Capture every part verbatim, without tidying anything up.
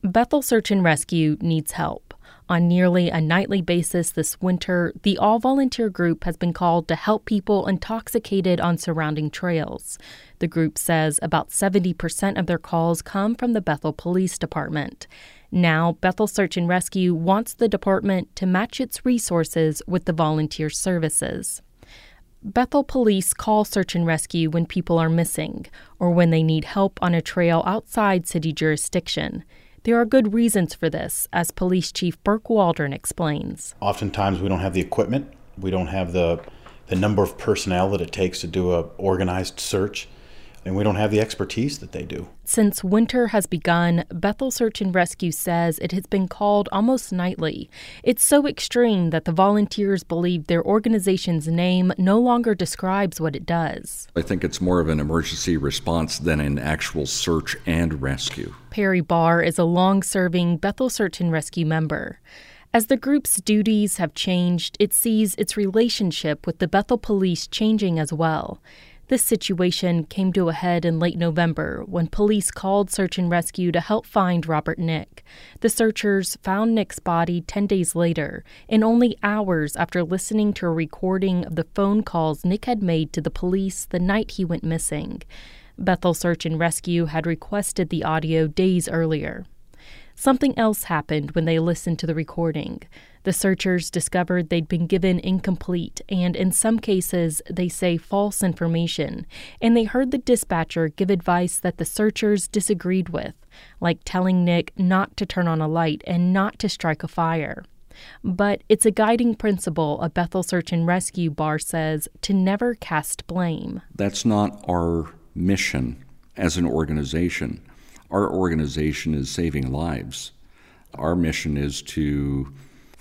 Bethel Search and Rescue needs help. On nearly a nightly basis this winter, the all-volunteer group has been called to help people intoxicated on surrounding trails. The group says about seventy percent of their calls come from the Bethel Police Department. Now, Bethel Search and Rescue wants the department to match its resources with the volunteer services. Bethel police call search and rescue when people are missing or when they need help on a trail outside city jurisdiction. There are good reasons for this, as Police Chief Burke Waldron explains. Oftentimes we don't have the equipment, we don't have the, the number of personnel that it takes to do an organized search, and we don't have the expertise that they do. Since winter has begun, Bethel Search and Rescue says it has been called almost nightly. It's so extreme that the volunteers believe their organization's name no longer describes what it does. I think it's more of an emergency response than an actual search and rescue. Perry Barr is a long-serving Bethel Search and Rescue member. As the group's duties have changed, it sees its relationship with the Bethel Police changing as well. This situation came to a head in late November when police called Search and Rescue to help find Robert Nick. The searchers found Nick's body ten days later, and only hours after listening to a recording of the phone calls Nick had made to the police the night he went missing. Bethel Search and Rescue had requested the audio days earlier. Something else happened when they listened to the recording. The searchers discovered they'd been given incomplete and, in some cases, they say false information, and they heard the dispatcher give advice that the searchers disagreed with, like telling Nick not to turn on a light and not to strike a fire. But it's a guiding principle of Bethel Search and Rescue, Barr says, to never cast blame. That's not our mission as an organization. Our organization is saving lives. Our mission is to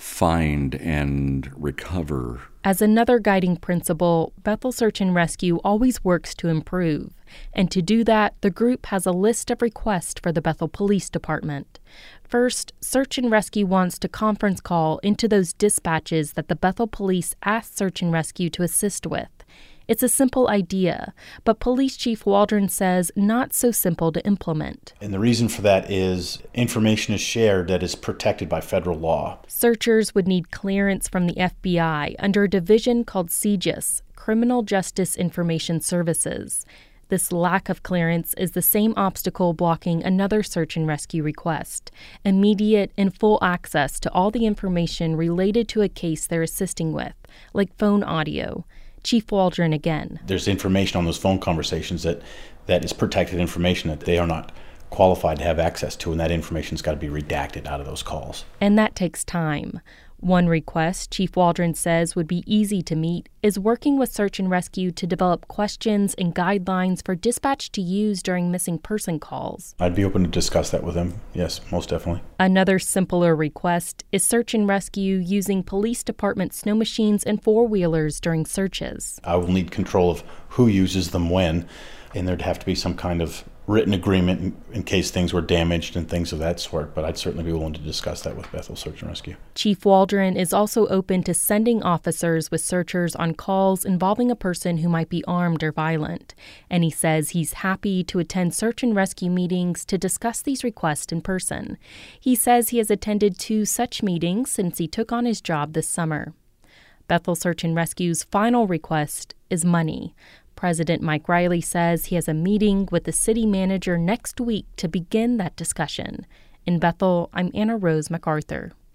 find and recover. As another guiding principle, Bethel Search and Rescue always works to improve. And to do that, the group has a list of requests for the Bethel Police Department. First, Search and Rescue wants to conference call into those dispatches that the Bethel Police asked Search and Rescue to assist with. It's a simple idea, but Police Chief Waldron says not so simple to implement. And the reason for that is information is shared that is protected by federal law. Searchers would need clearance from the F B I under a division called C J I S, Criminal Justice Information Services. This lack of clearance is the same obstacle blocking another search and rescue request: immediate and full access to all the information related to a case they're assisting with, like phone audio. Chief Waldron again. There's information on those phone conversations that, that is protected information that they are not qualified to have access to, and that information's got to be redacted out of those calls. And that takes time. One request Chief Waldron says would be easy to meet is working with Search and Rescue to develop questions and guidelines for dispatch to use during missing person calls. I'd be open to discuss that with them. Yes, most definitely. Another simpler request is Search and Rescue using police department snow machines and four-wheelers during searches. I will need control of who uses them when, and there'd have to be some kind of written agreement in, in case things were damaged and things of that sort, but I'd certainly be willing to discuss that with Bethel Search and Rescue. Chief Waldron is also open to sending officers with searchers on calls involving a person who might be armed or violent, and he says he's happy to attend search and rescue meetings to discuss these requests in person. He says he has attended two such meetings since he took on his job this summer. Bethel Search and Rescue's final request is money. President Mike Riley says he has a meeting with the city manager next week to begin that discussion. In Bethel, I'm Anna Rose MacArthur.